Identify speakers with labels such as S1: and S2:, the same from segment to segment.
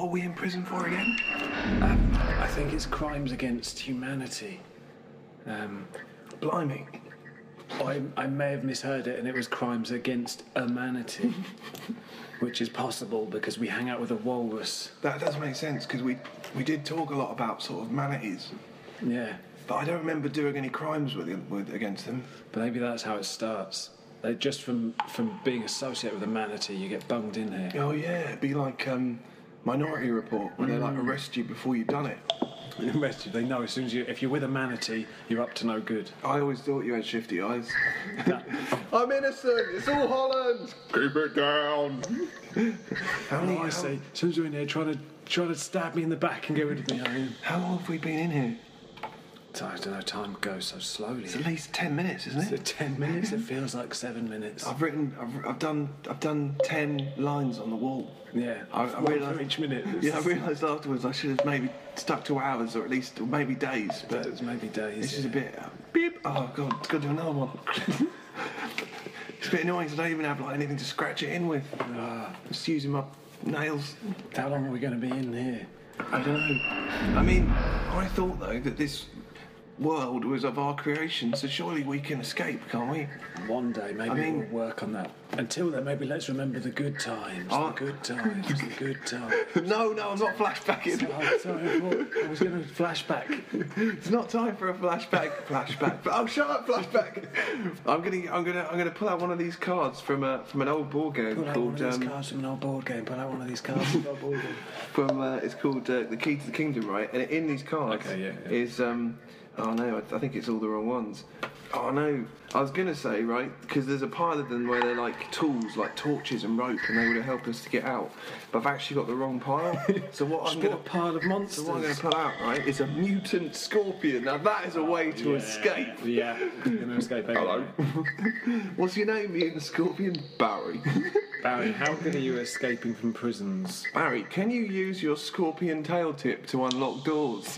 S1: are we in prison for again?
S2: I think it's crimes against humanity.
S1: Blimey.
S2: I may have misheard it, and it was crimes against humanity, which is possible because we hang out with a walrus.
S1: That does make sense, because we did talk a lot about sort of manatees,
S2: Yeah,
S1: but I don't remember doing any crimes against them.
S2: but maybe that's how it starts. Just from being associated with a manatee, you get bunged in here.
S1: Oh yeah, it'd be like Minority Report, where they like arrest you before you've done it.
S2: Arrest you. They know as soon as if you're with a manatee, you're up to no good.
S1: I always thought you had shifty eyes. I'm innocent. It's all Holland. Keep it down.
S2: I see. As soon as you're in here, trying to stab me in the back and get rid of me.
S1: How long have we been in here?
S2: I don't know. Time goes so slowly.
S1: It's at least 10 minutes, isn't
S2: Is
S1: it?
S2: it 10 minutes? It feels like 7 minutes.
S1: I've done 10 lines on the wall.
S2: Yeah.
S1: I
S2: One
S1: realised-
S2: for each minute.
S1: Yeah, I realised afterwards I should have maybe stuck to hours, or at least maybe days. But
S2: It's maybe days.
S1: this is a bit beep. Oh god, it's got to do another one. It's a bit annoying because I don't even have like anything to scratch it in with. Just using my nails.
S2: How long are we going to be in here?
S1: I don't know. I mean, I thought though that this world was of our creation, so surely we can escape, can't we?
S2: One day, maybe
S1: mean-
S2: we'll work on that. Until then, maybe let's remember the good times.
S1: Oh.
S2: The good times. The good times.
S1: No, I'm not flashbacking.
S2: Oh, sorry, I was going to flashback.
S1: It's not time for a flashback. Oh, shut up, flashback. I'm gonna pull out one of these cards from an old board game
S2: Pull out
S1: called
S2: one of these cards from an old board game. Pull out one of these cards from an old board game.
S1: it's called The Key to the Kingdom, right? And in these cards is oh no, I think it's all the wrong ones. Oh no, I was gonna say, right, because there's a pile of them where they're like tools, like torches and rope, and they would have helped us to get out. But I've actually got the wrong pile. So what
S2: Just
S1: I'm
S2: got
S1: gonna
S2: a pile of monsters.
S1: So what I'm going to pull out, right, is a mutant scorpion. Now that is a way to escape.
S2: Yeah, you're going to escape. Hello.
S1: What's your name, mutant scorpion? Barry.
S2: Barry, how good are you at escaping from prisons?
S1: Barry, can you use your scorpion tail tip to unlock doors?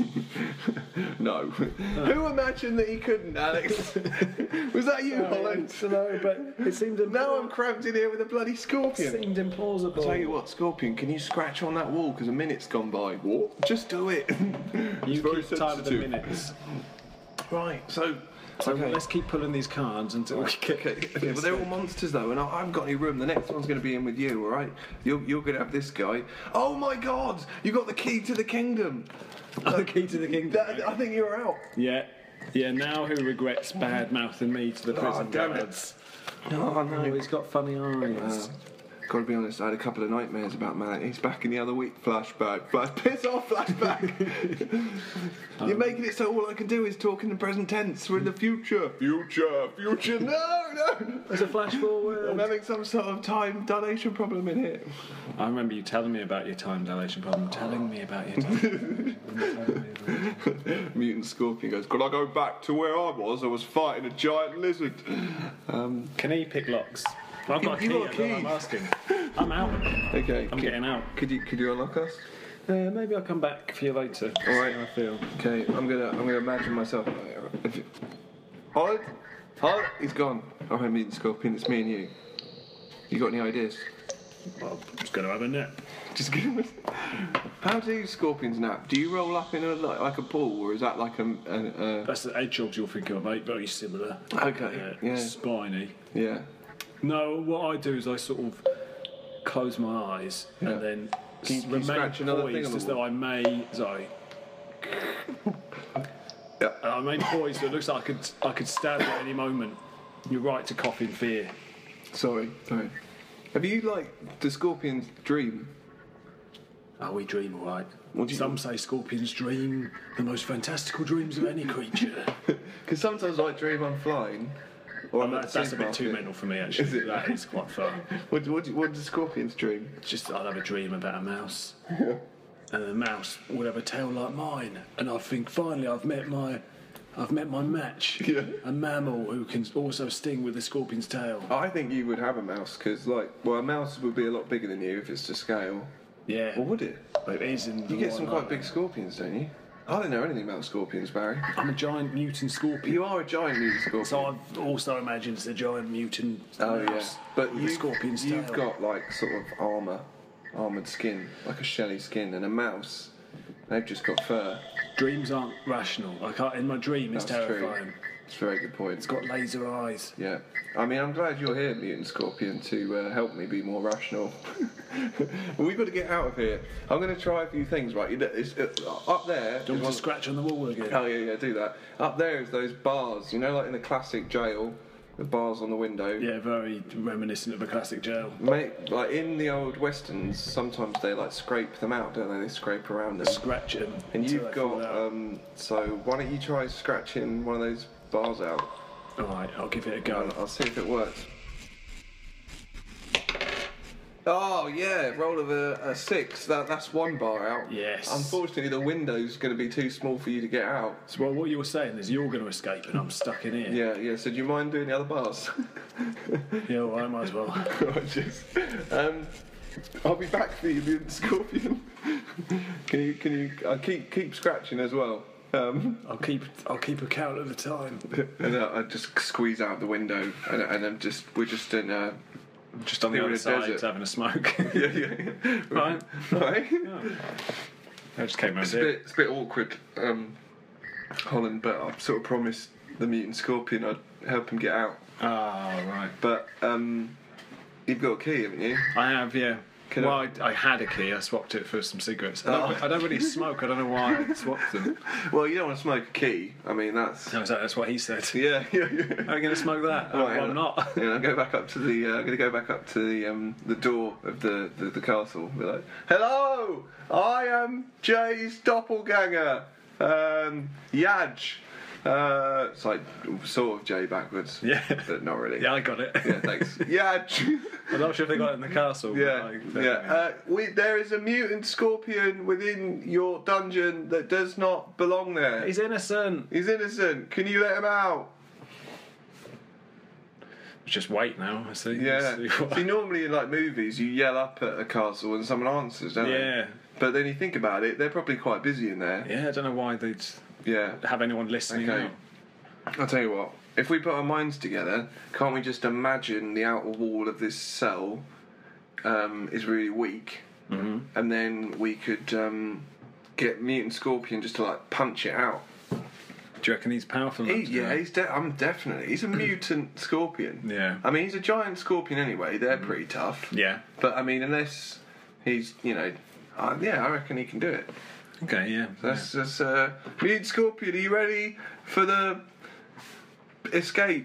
S1: No. Who imagined that he couldn't, Alex? Was that you, Holland?
S2: No, but it seemed
S1: Now I'm cramped in here with a bloody scorpion.
S2: seemed implausible.
S1: Tell you what, Scorpion, can you scratch on that wall because a minute's gone by? What? Just do it.
S2: You
S1: very
S2: keep time of the
S1: sensitive.
S2: minutes.
S1: Right, so okay.
S2: Let's keep pulling these cards until we get.
S1: Okay, but they're all monsters though, and I haven't got any room. The next one's going to be in with you, all right? You're going to have this guy. Oh my God! You got the key to the kingdom.
S2: The key to the kingdom.
S1: I think you're out.
S2: Yeah. Now who regrets bad mouthing me to the prison
S1: damn it.
S2: guards?
S1: Oh
S2: Oh, he's got funny eyes.
S1: Gotta be honest, I had a couple of nightmares about Matt. He's back in the other week. Flashback. Piss off, flashback. You're making it so all I can do is talk in the present tense. We're in the future. Future. No.
S2: There's a flash forward.
S1: I'm having some sort of time dilation problem in here.
S2: I remember you telling me about your time dilation problem. Telling me about your time dilation.
S1: Mutant Scorpion goes, could I go back to where I was fighting a giant lizard.
S2: Can he pick locks? I've got a
S1: You
S2: key.
S1: got a
S2: That's what
S1: key.
S2: I'm asking. I'm out.
S1: Okay.
S2: I'm getting out.
S1: Could you unlock us?
S2: Maybe I'll come back for you later.
S1: All right.
S2: See how I feel.
S1: Okay, I'm gonna imagine myself. Hold, he's gone. All right, Mutant Scorpion, it's me and you. You got any ideas?
S2: Well, I'm just going to have a nap.
S1: Just give us. How do scorpions nap? Do you roll up in like a ball, or is that like a
S2: That's the hedgehogs you'll think of, mate. Very similar.
S1: Okay, yeah.
S2: Spiny.
S1: yeah?
S2: No, what I do is I sort of close my eyes
S1: Yeah.
S2: and then
S1: Can you
S2: remain
S1: scratch another thing
S2: poised
S1: on the
S2: as though
S1: wall?
S2: I may. Sorry.
S1: Yeah.
S2: I remain poised, so it looks like I could stab you at any moment. You're right to cough in fear.
S1: Sorry. Have you like the scorpions dream?
S2: Oh, we dream all right.
S1: What do you-
S2: Some say scorpions dream the most fantastical dreams of any creature.
S1: Because sometimes I dream I'm flying. Or I'm at the
S2: That's a bit too
S1: supermarket.
S2: mental for me, actually.
S1: Is it?
S2: That is quite fun.
S1: What do scorpions dream?
S2: Just I'll have a dream about a mouse. And the mouse would have a tail like mine. And I think finally I've met my match.
S1: Yeah.
S2: A mammal who can also sting with a scorpion's tail.
S1: I think you would have a mouse because, a mouse would be a lot bigger than you if it's to scale.
S2: Yeah.
S1: Or would it?
S2: But it is in
S1: You get some quite big scorpions, don't you? I don't know anything about scorpions, Barry.
S2: I'm a giant mutant scorpion.
S1: You are a giant mutant scorpion.
S2: So I've also imagined it's a giant mutant
S1: Oh yeah,
S2: mouse
S1: but
S2: with a scorpion's tail.
S1: you've got like sort of armour armoured skin, like a shelly skin, and a mouse, they've just got fur.
S2: Dreams aren't rational. In my dream, it's terrifying.
S1: True. It's a very good point.
S2: It's got laser eyes.
S1: Yeah. I mean, I'm glad you're here, Mutant Scorpion, to help me be more rational. But we've got to get out of here. I'm going to try a few things, right? Up there...
S2: Do you want to scratch on the wall again?
S1: Oh, yeah, do that. Up there is those bars, like in a classic jail, the bars on the window.
S2: Yeah, very reminiscent of a classic jail.
S1: Mate, like in the old westerns, sometimes they scrape them out, don't they? They scrape around them.
S2: Scratch them.
S1: And you've got... so why don't you try scratching one of those bars out?
S2: Alright, I'll give it a go.
S1: I'll see if it works. Oh yeah, roll of a 6. That's one bar out.
S2: Yes.
S1: Unfortunately, the window's going to be too small for you to get out.
S2: So what you were saying is you're going to escape and I'm stuck in here.
S1: Yeah. So do you mind doing the other bars?
S2: Yeah, well, I might as well.
S1: I'll be back for you, Mutant Scorpion. Can you keep scratching as well?
S2: I'll keep a count at a time.
S1: And I just squeeze out the window, and we're just in.
S2: Just on the other side, having a smoke.
S1: Yeah.
S2: Right.
S1: Yeah.
S2: I just came around
S1: It's a bit awkward, Holland, but I sort of promised the Mutant Scorpion I'd help him get out.
S2: Ah, right.
S1: But you've got a key, haven't you?
S2: I have, yeah. I had a key. I swapped it for some cigarettes. I don't really smoke. I don't know why I swapped them.
S1: Well, you don't want to smoke a key. I mean, that's...
S2: No, that's what he said.
S1: Yeah.
S2: Are you going to smoke that?
S1: Right,
S2: I'm not.
S1: Yeah, I'm going back up to the. I'm going to go back up to the door of the castle. Be like, hello, I am Jay's doppelganger, Yaj. It's like sort of Jay backwards.
S2: Yeah.
S1: But not really.
S2: Yeah, I got it.
S1: Yeah, thanks. Yaj.
S2: I'm not sure if they got it in the castle.
S1: Yeah. There is a mutant scorpion within your dungeon that does not belong there.
S2: He's innocent.
S1: He's innocent. Can you let him out?
S2: Just wait now. I see.
S1: Yeah. See, normally in movies, you yell up at a castle and someone answers, don't they?
S2: Yeah.
S1: But then you think about it, they're probably quite busy in there.
S2: Yeah, I don't know why they'd have anyone listening.
S1: Okay. I'll tell you what. If we put our minds together, can't we just imagine the outer wall of this cell is really weak, and then we could get Mutant Scorpion just to punch it out.
S2: Do you reckon he's powerful enough?
S1: He's a mutant scorpion.
S2: Yeah.
S1: I mean, he's a giant scorpion anyway. They're pretty tough.
S2: Yeah.
S1: But I mean, unless he's, I reckon he can do it.
S2: Okay, yeah.
S1: That's Mutant Scorpion. Are you ready for the escape?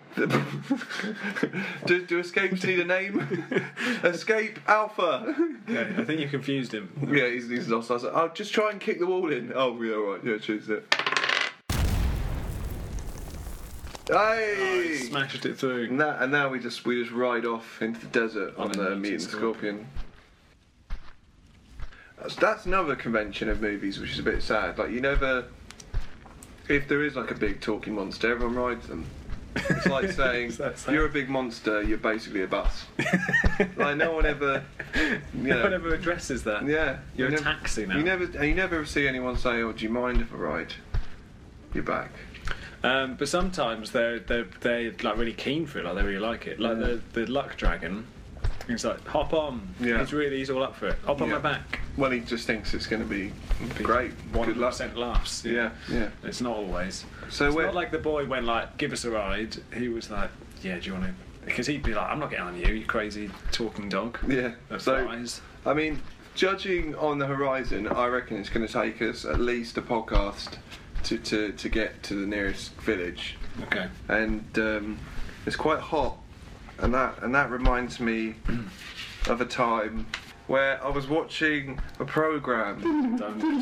S1: do escapes need a name? Escape Alpha.
S2: Okay, I think you confused him.
S1: Yeah, he's lost. I was like, I'll just try and kick the wall in. Oh, yeah, right. Yeah, choose it. Hey!
S2: Smashed it through.
S1: And now we just ride off into the desert on the Mutant Scorpion. That's another convention of movies which is a bit sad. If there is a big talking monster, everyone rides them. It's like saying, you're a big monster, you're basically a bus. No one ever...
S2: No one ever addresses that.
S1: Yeah.
S2: You're a taxi now.
S1: You never see anyone say, oh, do you mind if I ride? You're back.
S2: But sometimes they're really keen for it, they really like it. The Luck Dragon, he's like, hop on.
S1: Yeah.
S2: He's all up for it. Hop on my back.
S1: Well, he just thinks it's going to be great.
S2: 1% laughs.
S1: Yeah.
S2: It's not always.
S1: So
S2: it's not like the boy went give us a ride. He was like, yeah, do you want to? Because he'd be like, I'm not getting on you, you crazy talking dog.
S1: Yeah.
S2: Flies.
S1: I mean, judging on the horizon, I reckon it's going to take us at least a podcast to get to the nearest village.
S2: Okay.
S1: And it's quite hot, and that reminds me of a time where I was watching a programme.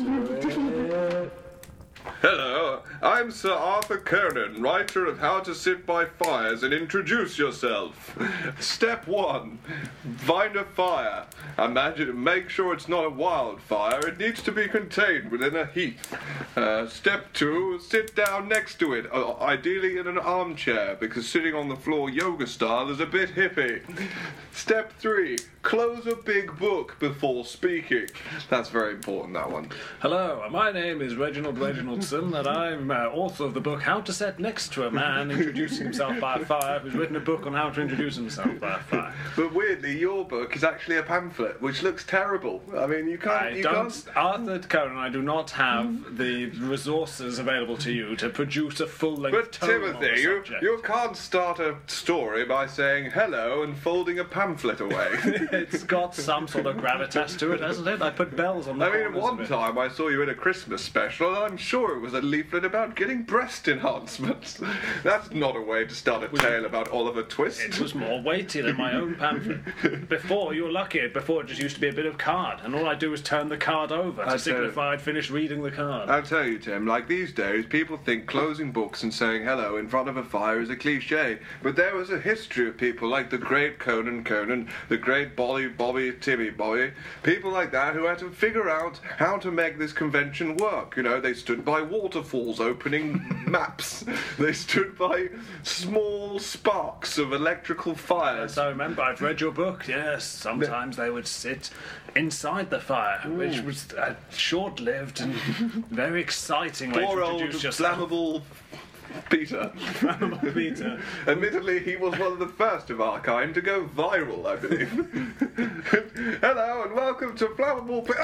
S1: Hello, I'm Sir Arthur Conan, writer of How to Sit by Fires and Introduce Yourself. Step 1, find a fire. Make sure it's not a wildfire. It needs to be contained within a heath. Step 2, sit down next to it, ideally in an armchair, because sitting on the floor yoga style is a bit hippie. Step 3, close a big book before speaking. That's very important, that one.
S2: Hello, my name is Reginald Wilson, and I'm author of the book How to Set Next to a Man Introducing Himself by Fire, who's written a book on how to introduce himself by fire.
S1: But weirdly, your book is actually a pamphlet, which looks terrible. I mean, you can't...
S2: Arthur Conan, I do not have the resources available to you to produce a full-length tome on the subject.
S1: You can't start a story by saying hello and folding a pamphlet away.
S2: It's got some sort of gravitas to it, hasn't it? I put bells on the corners
S1: I mean, one time I saw you in a Christmas special, and I'm sure it was a leaflet about getting breast enhancements. That's not a way to start a tale about Oliver Twist.
S2: It was more weighty than my own pamphlet. Before, you were lucky, before it just used to be a bit of card, and all I do is turn the card over to signify I'd finished reading the card.
S1: I'll tell you, Tim, like these days, people think closing books and saying hello in front of a fire is a cliche, but there was a history of people like the great Conan, the great Bobby, Timmy Bobby, people like that who had to figure out how to make this convention work. You know, they stood by waterfalls opening maps. They stood by small sparks of electrical fires.
S2: Yes, I remember. I've read your book. Yes, sometimes they would sit inside the fire, which was short-lived and very exciting way to introduce yourself.
S1: Flammable Peter.
S2: Flammable Peter.
S1: Admittedly, he was one of the first of our kind to go viral, I believe. Hello and welcome to Flammable Peter.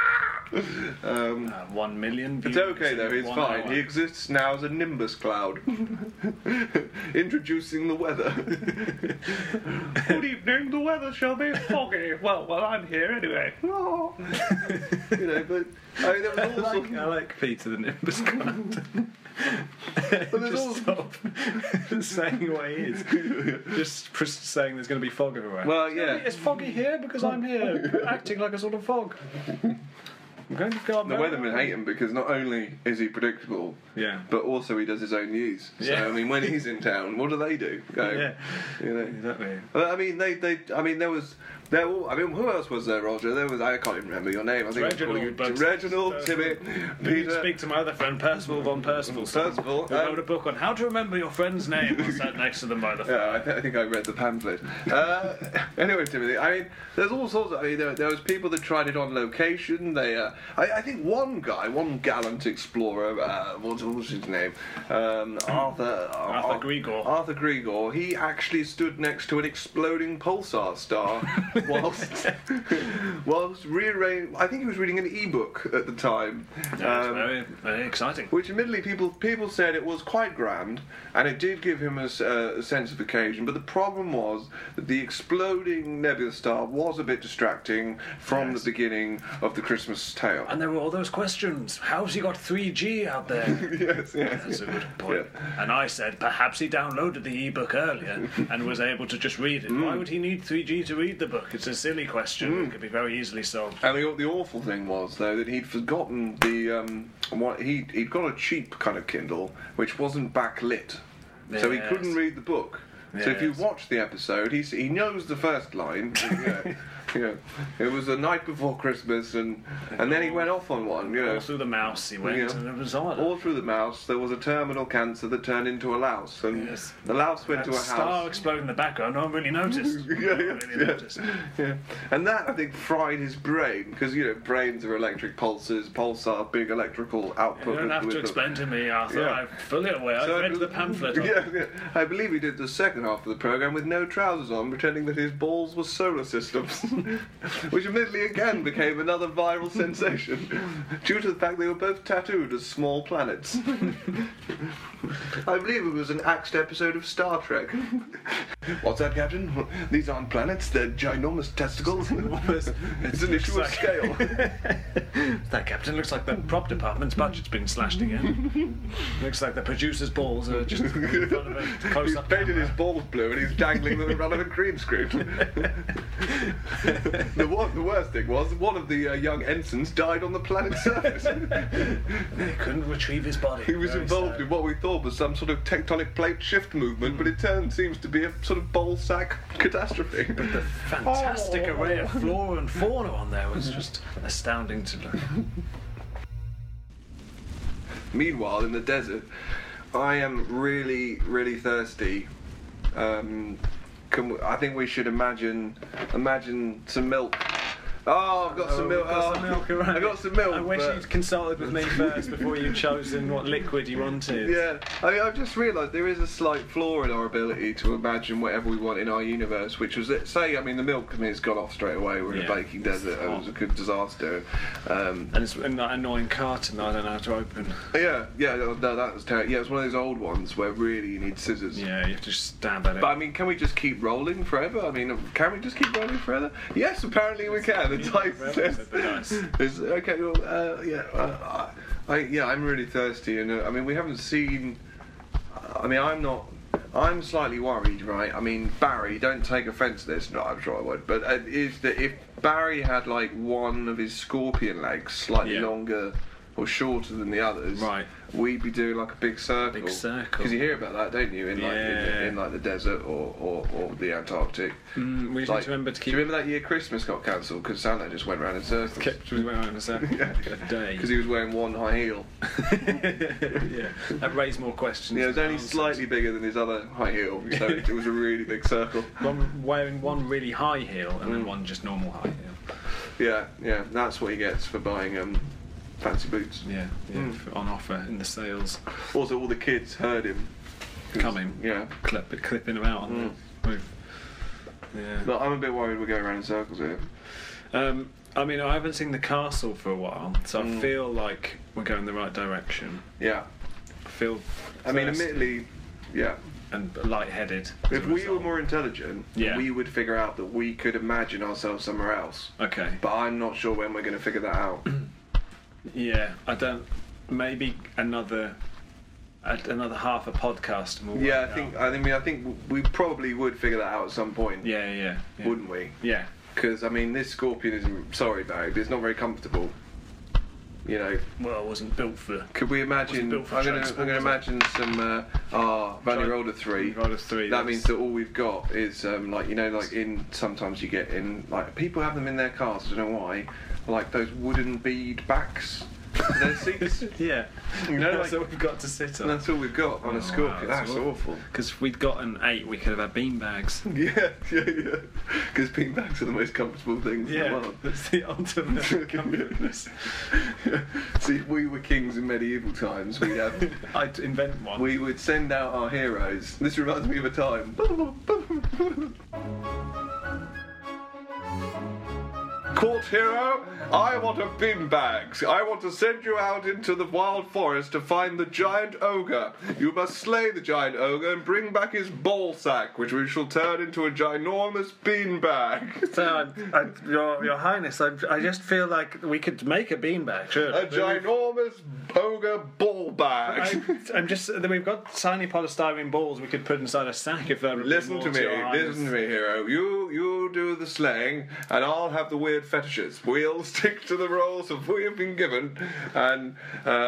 S2: 1 million views.
S1: It's okay though, he's fine.
S2: Hour.
S1: He exists now as a nimbus cloud. Introducing the weather. Good evening, the weather shall be foggy. Well, I'm here anyway. Oh. You know, but I mean, there was also...
S2: I like Peter the Nimbus Cloud.
S1: But there's also
S2: saying what he is. Just saying there's going to be fog everywhere.
S1: Well, yeah.
S2: It's foggy here because I'm here, acting like a sort of fog. I'm going to go up.
S1: The weathermen hate him because not only is he predictable, but also he does his own news. So I mean, when he's in town, what do they do? Go, you know.
S2: Exactly.
S1: I mean, who else was there, Roger? There was, I can't even remember your name. I think Reginald, Timmy, Peter.
S2: Speak to my other friend, Percival von Percival.
S1: Percival.
S2: Who wrote a book on how to remember your friend's name and sat next to them by the fire.
S1: Yeah, I think I read the pamphlet. Anyway, Timothy, I mean, there's all sorts of... I mean, there was people that tried it on location. They, I think one gallant explorer, what was his name? Arthur
S2: Grigor.
S1: Arthur Grigor. He actually stood next to an exploding pulsar star whilst rearranging. I think he was reading an e-book at the time.
S2: Yeah, very, very exciting.
S1: Which, admittedly, people said it was quite grand, and it did give him a sense of occasion. But the problem was that the exploding nebula star was a bit distracting from the beginning of the Christmas tale.
S2: And there were all those questions. How's he got 3G out there?
S1: Yes.
S2: That's a good point. Yeah. And I said perhaps he downloaded the e-book earlier and was able to just read it. Why would he need 3G to read the book? It's a silly question. It could be very easily solved.
S1: And the awful thing was, though, that he'd forgotten he'd got a cheap kind of Kindle which wasn't backlit, so he couldn't read the book. So if you watch the episode, he knows the first line. It was the night before Christmas, and then he went off on one.
S2: All through the mouse he went, and it was odd.
S1: All through the mouse, there was a terminal cancer that turned into a louse, and the louse went to a house.
S2: Star exploding in the background, no one really noticed.
S1: And that, I think, fried his brain, because brains are electric pulses, pulsar, big electrical output.
S2: You don't have to explain to me, Arthur. I'm fully aware. I've read the pamphlet.
S1: I believe he did the second half of the program with no trousers on, pretending that his balls were solar systems. Which admittedly again became another viral sensation due to the fact they were both tattooed as small planets. I believe it was an axed episode of Star Trek. What's that, Captain? These aren't planets, they're ginormous testicles. It's an issue of scale.
S2: That, Captain, looks like the prop department's budget's been slashed again. Looks like the producer's balls are just in front of a close-up camera.
S1: He's painted his balls blue and he's dangling them in front of a green screen. The worst thing was one of the young ensigns died on the planet's surface.
S2: They couldn't retrieve his body.
S1: He was involved in what we thought was some sort of tectonic plate shift movement, but it seems to be a sort of ball sack catastrophe.
S2: But the fantastic array of flora and fauna on there was just astounding to look.
S1: Meanwhile, in the desert, I am really, really thirsty. I think we should imagine some milk Oh, I've got some milk.
S2: Some milk around.
S1: I got some milk.
S2: I wish you'd consulted with me first before you'd chosen what liquid you wanted.
S1: Yeah, I mean, I've just realised there is a slight flaw in our ability to imagine whatever we want in our universe, which was, say, I mean, the milk, I mean, it's gone off straight away. We're in a baking desert. It was a good disaster.
S2: And it's in that annoying carton that I don't know how to open.
S1: Yeah, no, that was terrible. Yeah, it's one of those old ones where really you need scissors.
S2: Yeah, you have to just stab at it.
S1: But I mean, can we just keep rolling forever? I mean, can we just keep rolling forever? Yes, apparently we can. The dice says. Okay, well, I'm really thirsty, and I mean, we haven't seen. I mean, I'm slightly worried, right? I mean, Barry, don't take offence to this. No, I'm sure I would. But is that if Barry had like one of his scorpion legs slightly longer or shorter than the others,
S2: right,
S1: we'd be doing like a big circle. Because you hear about that, don't you? In like the desert or the Antarctic.
S2: We need to remember to keep.
S1: Do you remember that year Christmas got cancelled because Santa just went round in circles?
S2: Went round in a circle. A day.
S1: Because he was wearing one high heel.
S2: Yeah, that raised more questions.
S1: Yeah, it was only slightly bigger than his other high heel, so it was a really big circle.
S2: Wearing one really high heel and then one just normal high heel.
S1: Yeah, that's what he gets for buying fancy boots.
S2: Yeah, on offer in the sales.
S1: Also, all the kids heard him
S2: coming.
S1: Yeah,
S2: clipping him out on the roof. Yeah.
S1: But I'm a bit worried we're going around in circles here.
S2: I mean, I haven't seen the castle for a while, so I feel like we're going the right direction.
S1: Yeah. I mean, admittedly,
S2: and lightheaded.
S1: If we were more intelligent, we would figure out that we could imagine ourselves somewhere else.
S2: Okay.
S1: But I'm not sure when we're going to figure that out.
S2: Yeah, I don't. Maybe another half a podcast. And we'll
S1: I think we probably would figure that out at some point.
S2: Yeah.
S1: Wouldn't we?
S2: Yeah.
S1: Because I mean, this scorpion isn't. Sorry, Barry, but it's not very comfortable. You know.
S2: Well, it wasn't built for.
S1: Could we imagine? I'm going to imagine some Valley Roller 3.
S2: Roller 3.
S1: That means that all we've got is like in sometimes you get in like people have them in their cars. I don't know why. Like those wooden bead backs. Their seats.
S2: Yeah.
S1: You know,
S2: that's all we've got to sit on.
S1: That's all we've got on a scorpion. That's awful.
S2: Because if we'd got an 8, we could have had bean bags.
S1: Yeah. Because bean bags are the most comfortable things in the world.
S2: That's the ultimate comfortness.
S1: See, if we were kings in medieval times, we'd have.
S2: I'd invent one.
S1: We would send out our heroes. This reminds me of a time. Court hero, I want a beanbags. I want to send you out into the wild forest to find the giant ogre. You must slay the giant ogre and bring back his ball sack, which we shall turn into a ginormous beanbag.
S2: So, Your Highness, I just feel like we could make a beanbag, sure.
S1: A ginormous ogre ball bag.
S2: We've got tiny polystyrene balls we could put inside a sack if they're
S1: Listen to me, hero. You do the slaying, and I'll have the weird fetishes. We'll stick to the roles of we have been given, and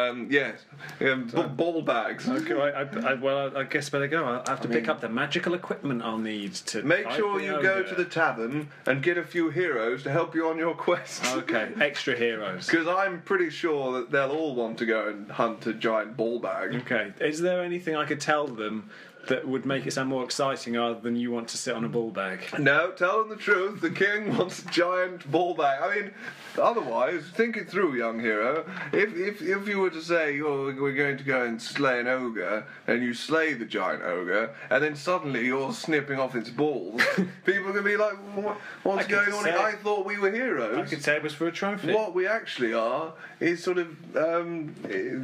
S1: ball bags.
S2: Okay, I guess better go. I'll have to pick up the magical equipment I'll need to.
S1: Make sure you go to the tavern and get a few heroes to help you on your quest.
S2: Okay, extra heroes.
S1: Because I'm pretty sure that they'll all want to go and hunt a giant ball bag.
S2: Okay, is there anything I could tell them that would make it sound more exciting rather than you want to sit on a ball bag?
S1: No, tell them the truth. The king wants a giant ball bag. I mean, otherwise, think it through, young hero. If you were to say, we're going to go and slay an ogre, and you slay the giant ogre, and then suddenly you're snipping off its balls, people are going to be like, what's going on here? I thought we were heroes.
S2: I could say it was for a trophy.
S1: What we actually are is sort of, we're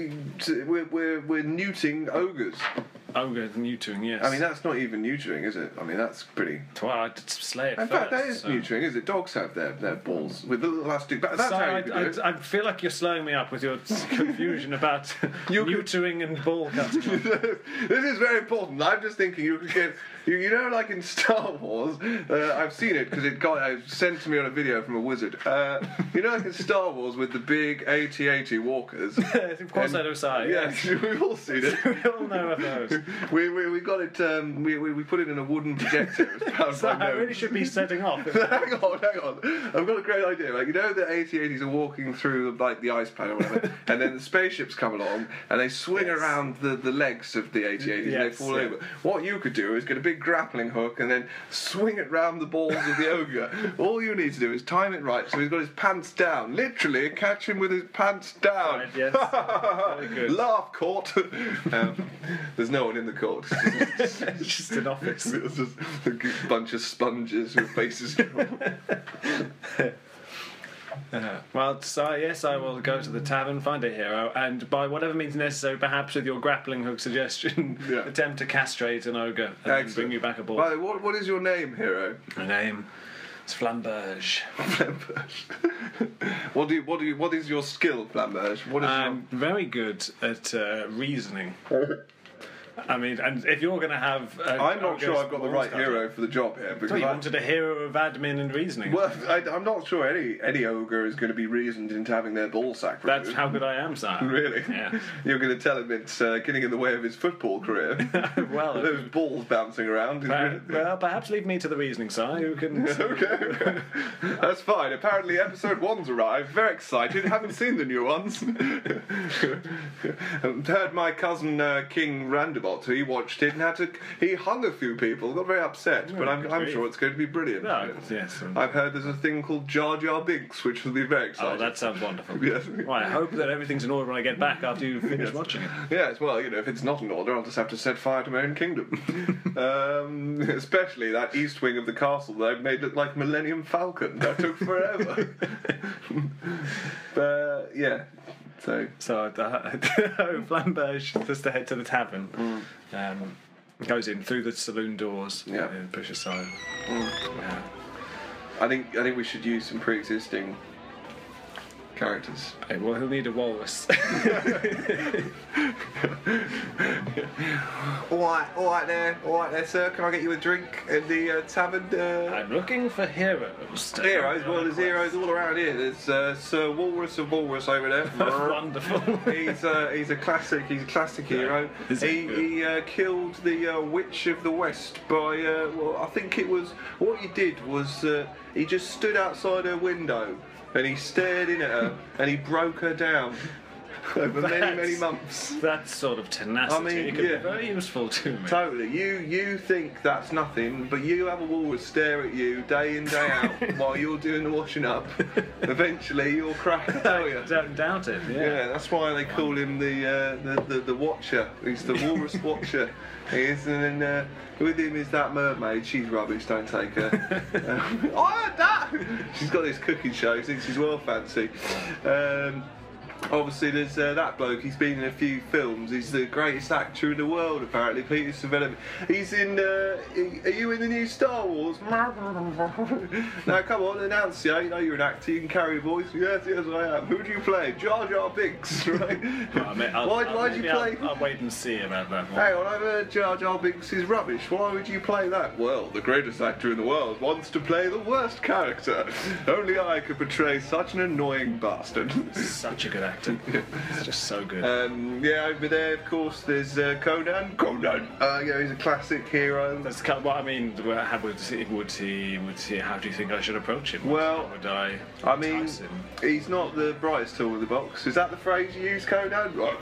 S1: neuting ogres.
S2: Ogre neutering, yes.
S1: I mean, that's not even neutering, is it? I mean, that's pretty.
S2: Well, I'd slay it
S1: in fact, that is neutering, is it? Dogs have their balls with the little elastic. That's how you do it.
S2: I feel like you're slowing me up with your confusion about neutering and ball cutting.
S1: This is very important. I'm just thinking you could get. You know, like in Star Wars, I've seen it because it got sent to me on a video from a wizard. You know, like in Star Wars with the big AT-AT walkers.
S2: Of course, I know.
S1: Yes, we've all seen it.
S2: We all know of those.
S1: we got it. We put it in a wooden projector.
S2: So I really should be setting off.
S1: hang on. I've got a great idea. Like, you know, the AT-ATs are walking through like the ice planet or whatever, and then the spaceships come along and they swing around the legs of the AT-ATs and they fall over. What you could do is get a big grappling hook and then swing it round the balls of the ogre. All you need to do is time it right so he's got his pants down. Literally, catch him with his pants down.
S2: Right, yes. Very good.
S1: Laugh, court. There's no one in the court.
S2: It's just an office.
S1: It's just a bunch of sponges with faces.
S2: Well, so yes, I will go to the tavern, find a hero, and by whatever means necessary, perhaps with your grappling hook suggestion, attempt to castrate an ogre and then bring you back aboard.
S1: By the way, what is your name, hero?
S2: My name is Flamberge.
S1: What is your skill, Flamberge?
S2: I'm very good at reasoning. I mean, and if you're going to have...
S1: I'm not sure I've got the right hero for the job here.
S2: Because you wanted a hero of admin and reasoning.
S1: Well, I'm not sure any ogre is going to be reasoned into having their ball sack removed.
S2: That's how good I am, sire.
S1: Really?
S2: Yeah.
S1: You're going to tell him it's getting in the way of his football career?
S2: Well...
S1: Those balls bouncing around.
S2: Well, perhaps leave me to the reasoning side, who can...
S1: Okay. That's fine. Apparently episode 1's arrived. Very excited. Haven't seen the new ones. Heard my cousin King Randabot, who he watched it and he hung a few people, got very upset, but I'm sure it's going to be brilliant.
S2: No, yes.
S1: I've heard there's a thing called Jar Jar Binks, which will be very exciting.
S2: Oh, that sounds wonderful.
S1: Yes.
S2: Well, I hope that everything's in order when I get back after you finish watching it.
S1: Yes, well, you know, if it's not in order, I'll just have to set fire to my own kingdom. Especially that east wing of the castle that I've made look like Millennium Falcon. That took forever. But, yeah. So
S2: Flamberge just to head to the tavern. Goes in through the saloon doors.
S1: Yeah.
S2: And push aside.
S1: Yeah. I think we should use some pre-existing characters.
S2: Okay, well, he'll need a walrus.
S1: All right there, sir. Can I get you a drink at the tavern?
S2: I'm looking for heroes.
S1: Heroes? Well, there's heroes all around here. There's Sir Walrus of Walrus over there.
S2: Wonderful.
S1: He's a classic. He's a classic hero. He killed the Witch of the West by. Well, I think it was. What he did was he just stood outside her window. And he stared in at her, and he broke her down over many months.
S2: That sort of tenacity could be very useful to me.
S1: Totally. You think that's nothing, but you have a walrus stare at you day in, day out while you're doing the washing up. Eventually, you'll crack, I tell you.
S2: Don't doubt it. Yeah,
S1: that's why they call him the Watcher. He's the Walrus Watcher. He is, and then with him is that mermaid. She's rubbish. Don't take her. I heard that. She's got this cooking show. Thinks she's well fancy. Obviously, there's that bloke. He's been in a few films. He's the greatest actor in the world, apparently. Peter Savelli. He's in. Are you in the new Star Wars? Now, come on, enunciate. You know you're an actor. You can carry a voice. Yes, I am. Who do you play? Jar Jar Binks, right? Why do you play?
S2: I'll wait and see about that one.
S1: Hang on, I've heard Jar Jar Binks is rubbish. Why would you play that? Well, the greatest actor in the world wants to play the worst character. Only I could portray such an annoying bastard.
S2: Such a good actor. It's just so good.
S1: Over there, of course, there's Conan. He's a classic hero.
S2: That's what I mean. How would he? How do you think I should approach him?
S1: Well,
S2: would I?
S1: He's not the brightest tool in the box. Is that the phrase you use, Conan? Right,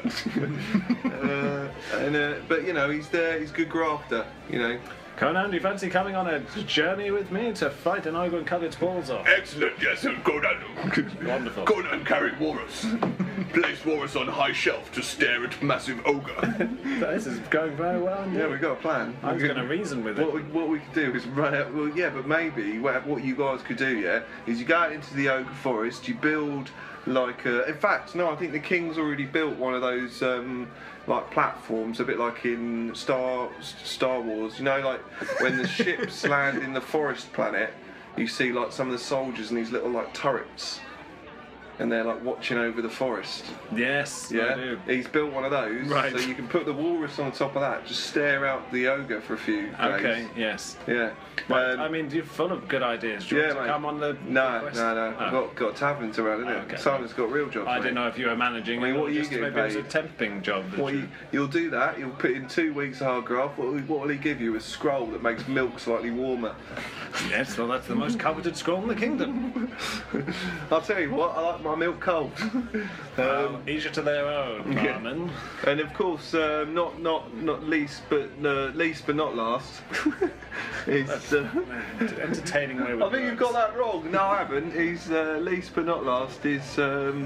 S1: but you know, he's there. He's a good grafter. You know.
S2: Conan, do you fancy coming on a journey with me to fight an ogre and cut its balls off?
S1: Excellent, yes, Conan.
S2: Wonderful.
S1: Conan carried Walrus. Placed Walrus on a high shelf to stare at massive ogre.
S2: This is going very well.
S1: Yeah, we've got a plan.
S2: I'm going to reason with it.
S1: What we could do is run out. Well, yeah, but maybe what you guys could do, is you go out into the ogre forest, you build like in fact, no, I think the king's already built one of those like platforms, a bit like in Star Wars. You know, like when the ships land in the forest planet, you see like some of the soldiers and these little like turrets. and they're like watching over the forest.
S2: Yes, I do.
S1: He's built one of those,
S2: right.
S1: So you can put the walrus on top of that, just stare out the ogre for a few days.
S2: Okay, yes.
S1: Yeah.
S2: Well, I mean, you're full of good ideas. Do you want to come on the
S1: No.
S2: Oh.
S1: I've got taverns around, isn't it?
S2: Okay.
S1: Simon's got real jobs.
S2: I didn't know if you were managing.
S1: I mean, what are you
S2: just
S1: getting
S2: maybe
S1: paid?
S2: it was a temping job.
S1: You'll do that. You'll put in 2 weeks of hard graft. What will he give you? A scroll that makes milk slightly warmer.
S2: Yes, well, that's the most coveted scroll in the kingdom.
S1: I'll tell you what. I like my milk cold.
S2: Each to their own, Barman.
S1: And of course, not least but not last. It's
S2: entertaining way with
S1: I think you've got that wrong. No, I haven't. He's least but not last. Is who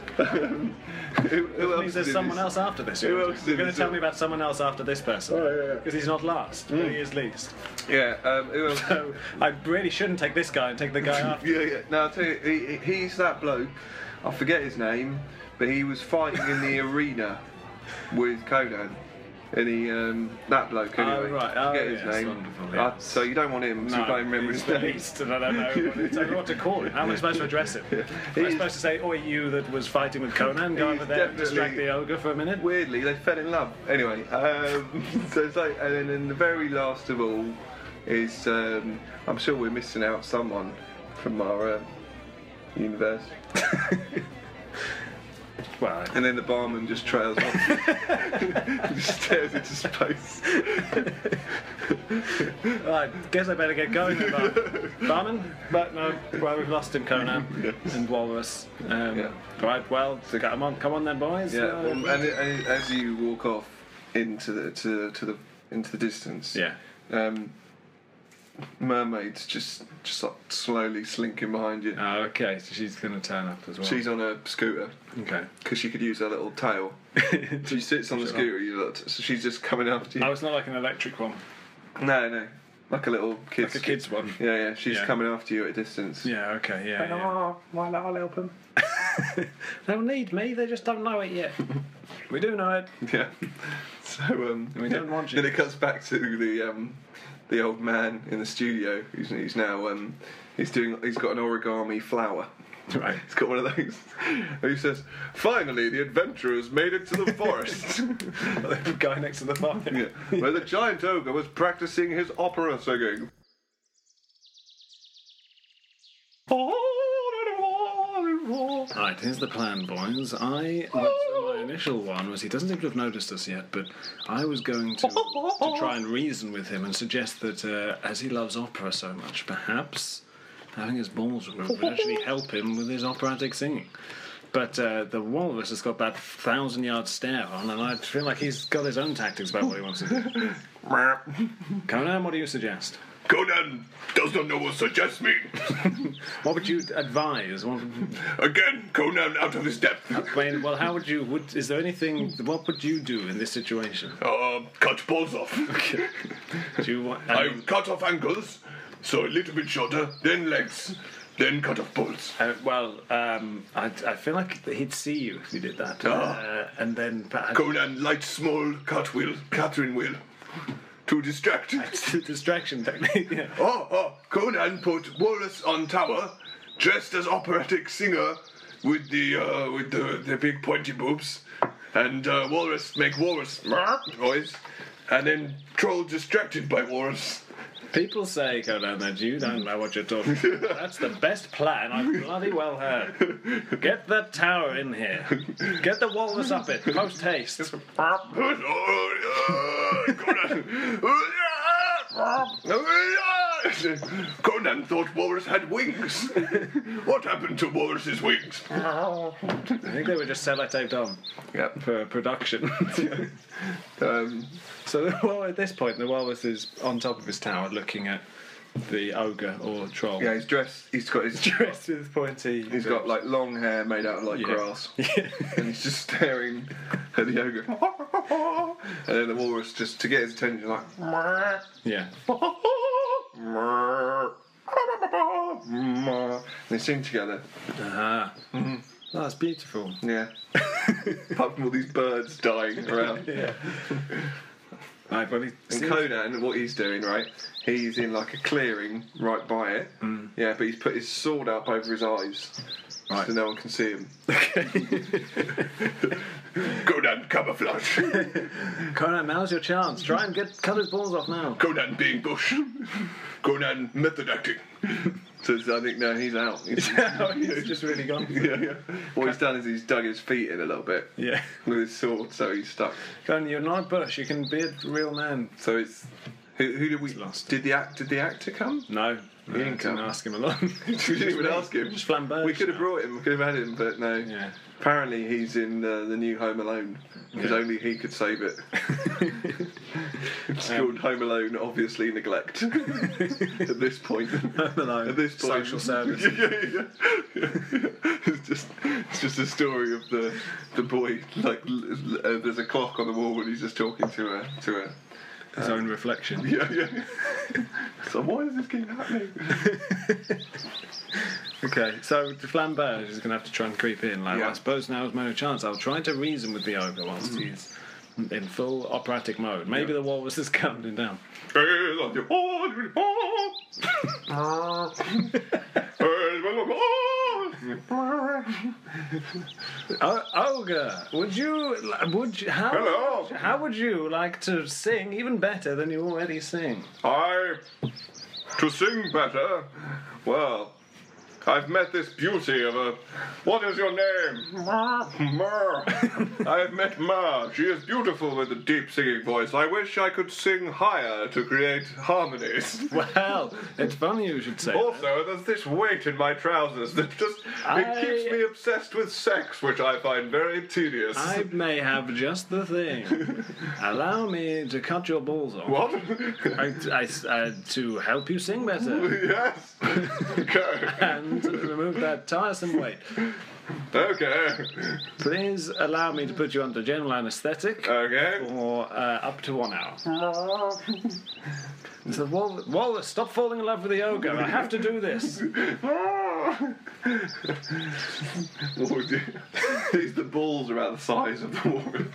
S1: else?
S2: Means there's someone else after this.
S1: Who else?
S2: You're going to tell me about someone else after this person? Because he's not last, but he is least.
S1: Yeah. Who else?
S2: So I really shouldn't take this guy and take the guy after.
S1: Yeah. No, I'll tell you, he's that bloke. I forget his name, but he was fighting in the arena with Conan. And that bloke anyway.
S2: Oh, right.
S1: I forget his name.
S2: Wonderful, yeah.
S1: So you don't want him, so you can't remember his name.
S2: Least, and I don't know what to call him. How am I supposed to address him? Am I supposed to say, "Oi, you that was fighting with Conan, go over there and distract the ogre for a minute"?
S1: Weirdly, they fell in love. Anyway, so it's like, and then the very last of all is, I'm sure we're missing out someone from our universe.
S2: Well,
S1: and then the barman just trails off, just stares into space.
S2: I guess I better get going then, Barman. But no, well, we've lost him, Conan and Walrus. Right, well, so come on then, boys.
S1: Yeah, and as you walk off into the distance, mermaid's just like slowly slinking behind you.
S2: Oh, okay, so she's going to turn up as well.
S1: She's on a scooter.
S2: Okay.
S1: Because she could use her little tail. She sits on the scooter, so she's just coming after you.
S2: Oh, it's not like an electric one.
S1: No. Like a little kid's...
S2: Like a kid's one.
S1: Yeah, she's coming after you at a distance.
S2: Yeah, okay, yeah.
S1: Well, I'll help him.
S2: They don't need me, they just don't know it yet. We do know it.
S1: Yeah. So,
S2: we don't want you.
S1: Then it cuts back to the old man in the studio. He's now he's got an origami flower.
S2: Right.
S1: He's got one of those. And he says, "Finally, the adventurers made it to the forest."
S2: The guy next to the fire.
S1: Yeah. Where the giant ogre was practicing his opera singing.
S2: Right, here's the plan, boys. My initial one was he doesn't seem to have noticed us yet, but I was going to try and reason with him and suggest that as he loves opera so much, perhaps having his balls would actually help him with his operatic singing. But the walrus has got that 1,000-yard stare on, and I feel like he's got his own tactics about what he wants to do. Conan, what do you suggest?
S3: Conan does not know what suggest me.
S2: What would you advise?
S3: Again, Conan out of his depth.
S2: Well, how would you... is there anything... What would you do in this situation?
S3: Cut balls off.
S2: Okay. Do you want...
S3: I cut off ankles, so a little bit shorter, then legs, then cut off balls.
S2: I feel like he'd see you if you did that. And then...
S3: Conan light small Catherine wheel. To distract.
S2: It's a distraction technique, yeah.
S3: Conan put Wallace on tower, dressed as operatic singer with the big pointy boobs, and Walrus make Walrus noise, and then Troll distracted by Walrus.
S2: People say, Conan, that you don't know what you're talking about. That's the best plan I've bloody well heard. Get the tower in here. Get the walrus up it. Post haste.
S3: Conan thought Walrus had wings. What happened to Walrus's wings?
S2: I think they were just sellotaped on for production. So at this point, the walrus is on top of his tower looking at the ogre or troll.
S1: Yeah, he's dressed. He's got his
S2: dressed with pointy.
S1: He's got like long hair made out of like grass.
S2: Yeah.
S1: And he's just staring at the ogre. And then the walrus, just to get his attention, like.
S2: Yeah.
S1: And they sing together.
S2: Ah. Mm-hmm. Oh, that's beautiful.
S1: Yeah. Apart from all these birds dying around.
S2: Yeah. Right, well,
S1: and Conan, what he's doing, right? He's in like a clearing right by it. Yeah, but he's put his sword up over his eyes.
S2: Right.
S3: So no one can see him.
S2: Okay.
S3: Conan, camouflage.
S2: Conan, now's your chance. Try and cut his balls off now.
S3: Conan being Bush. Conan method acting. So I think no, he's out.
S2: He's just really gone.
S3: Yeah. What he's done is he's dug his feet in a little bit.
S2: Yeah.
S3: With his sword, so he's stuck.
S2: Conan, you're not Bush. You can be a real man.
S3: So it's who did we
S2: lost?
S3: Did the actor come?
S2: No.
S3: He didn't come.
S2: Ask him along.
S3: We didn't even ask him.
S2: Just Flambert.
S3: We could have brought him. We could have had him, but no.
S2: Yeah.
S3: Apparently he's in the new Home Alone because only he could save it. It's called Home Alone, obviously neglect. At this point.
S2: Home Alone.
S3: At this point.
S2: Social service.
S3: Yeah. It's just a story of the boy. Like there's a clock on the wall and he's just talking to a.
S2: His own reflection.
S3: Yeah. So why does this keep happening?
S2: Okay, so the Flambert is going to have to try and creep in. Like,
S3: Yeah.
S2: I suppose now is my only chance. I'll try to reason with the ogre whilst he's in full operatic mode. Maybe the walrus is counting down. Ogre, how would you like to sing even better than you already sing?
S3: To sing better? Well, I've met this beauty of a... What is your name? Mer. I have met Mer. She is beautiful with a deep singing voice. I wish I could sing higher to create harmonies.
S2: Well, it's funny you should say
S3: Also, there's this weight in my trousers that just... It keeps me obsessed with sex, which I find very tedious.
S2: I may have just the thing. Allow me to cut your balls off.
S3: What?
S2: To help you sing better.
S3: Yes. Okay.
S2: And remove that tiresome weight.
S3: Okay.
S2: Please allow me to put you under general anaesthetic
S3: Okay.
S2: for up to 1 hour. So, Wallace, stop falling in love with the ogre. I have to do this.
S3: These the balls are about the size of the walrus.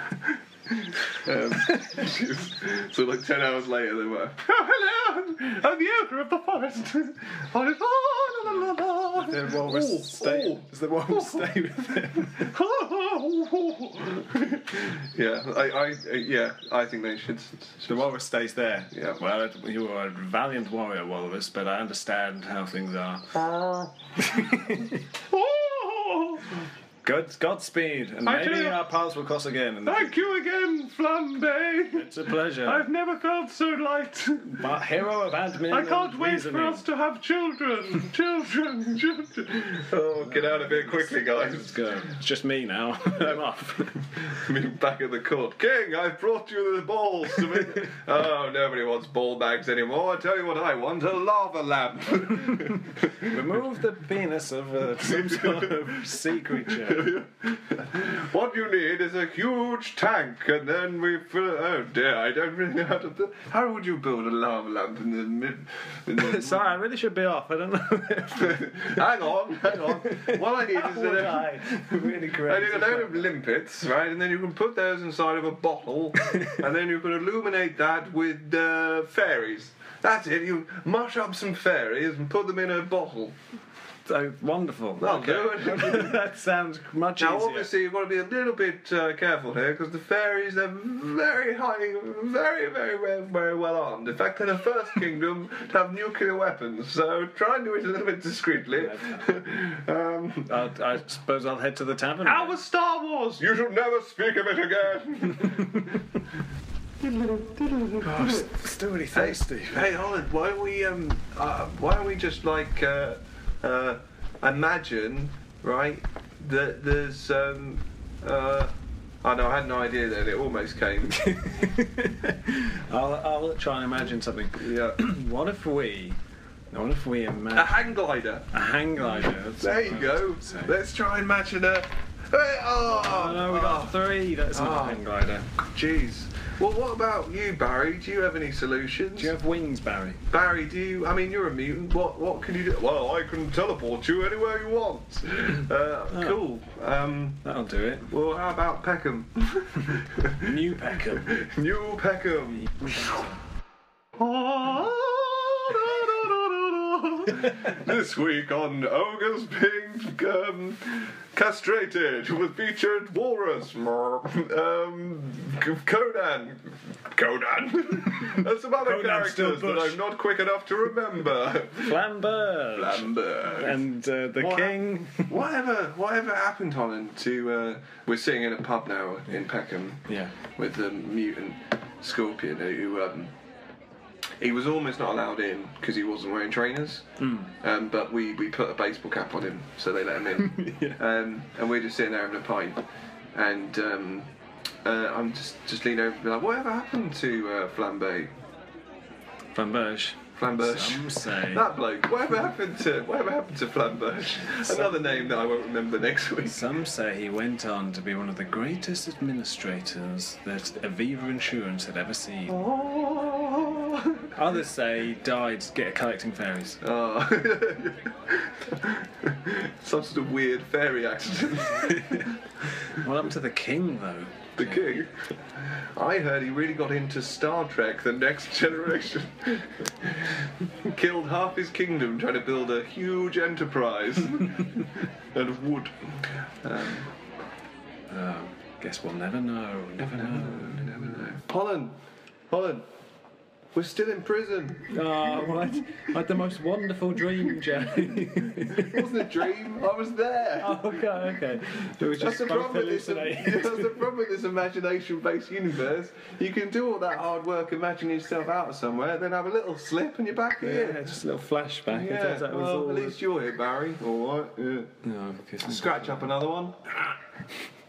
S3: So like 10 hours later they were, oh hello, I'm the ogre of the forest.
S2: The walrus stay. Does the walrus stay with him?
S3: I think they should.
S2: The walrus stays there.
S3: Yeah.
S2: Well, you are a valiant warrior, walrus, but I understand how things are. Godspeed, and maybe our paths will cross again.
S3: Thank you again, Flambe.
S2: It's a pleasure.
S3: I've never felt so light.
S2: But hero of admin.
S3: I can't wait
S2: reasoning.
S3: for us to have children. Children. Oh, get out of here quickly, guys.
S2: Let's go. It's just me now. I'm off.
S3: Me back at the court. King, I've brought you the balls to me. Oh, nobody wants ball bags anymore. I tell you what I want, a lava lamp.
S2: Remove the penis of some sort of sea creature.
S3: What you need is a huge tank, and then we fill it. Oh dear, I don't really know how to build. How would you build a lava lamp in the mid?
S2: Sorry, I really should be off. I don't know.
S3: Hang on. What I need is
S2: really
S3: I need a load of limpets, right? And then you can put those inside of a bottle, and then you can illuminate that with fairies. That's it. You mush up some fairies and put them in a bottle.
S2: So wonderful.
S3: That'll do it.
S2: That sounds much easier.
S3: Now, obviously, you've got to be a little bit careful here because the fairies are very high, very well armed. In fact, they're the first kingdom to have nuclear weapons. So try and do it a little bit discreetly.
S2: I suppose I'll head to the tavern.
S3: How was Star Wars? You should never speak of it again.
S2: Still really thirsty.
S3: Hey, Holland, why don't we just like imagine, right, that there's I know, I had no idea then, it almost came.
S2: I'll try and imagine something.
S3: Yeah.
S2: What if we imagine
S3: A hang glider.
S2: a hang glider?
S3: There you go. Let's try and imagine a...
S2: Oh no, we got 3. That's not a hang glider.
S3: Jeez. Well, what about you, Barry? Do you have any solutions?
S2: Do you have wings, Barry?
S3: Barry, do you... I mean, you're a mutant. What can you do? Well, I can teleport you anywhere you want. Cool.
S2: That'll do it.
S3: Well, how about Peckham?
S2: New Peckham.
S3: New Peckham. This week on Ogres Being Castrated with featured Walrus. Conan. And some other characters that I'm not quick enough to remember.
S2: Flamberge. And the king.
S3: Whatever happened, Holland, to... we're sitting in a pub now in Peckham.
S2: Yeah.
S3: With the mutant Scorpion who... he was almost not allowed in because he wasn't wearing trainers. But we put a baseball cap on him, so they let him in.
S2: Yeah.
S3: And we're just sitting there having a pint. And I'm just leaning over and be like, whatever happened to Flamberge?
S2: Flamberge. Some say.
S3: That bloke. Whatever happened to Flamberge? Another name that I won't remember next week.
S2: Some say he went on to be one of the greatest administrators that Aviva Insurance had ever seen.
S3: Oh.
S2: Others say he died collecting fairies.
S3: Oh. Some sort of weird fairy accident.
S2: What happened to the king, though?
S3: The king? I heard he really got into Star Trek: The Next Generation. Killed half his kingdom trying to build a huge enterprise. And wood.
S2: Guess we'll never know. Never know.
S3: Holland! We're still in prison.
S2: Oh, well, I had the most wonderful dream, Jay.
S3: It wasn't a dream. I was there.
S2: Oh, okay. It was just
S3: That's the problem with this imagination-based universe. You can do all that hard work imagining yourself out of somewhere, then have a little slip and you're back here.
S2: Yeah, just a little flashback.
S3: Yeah, well, at least you're here, Barry. All right. Yeah.
S2: No,
S3: Scratch up another one.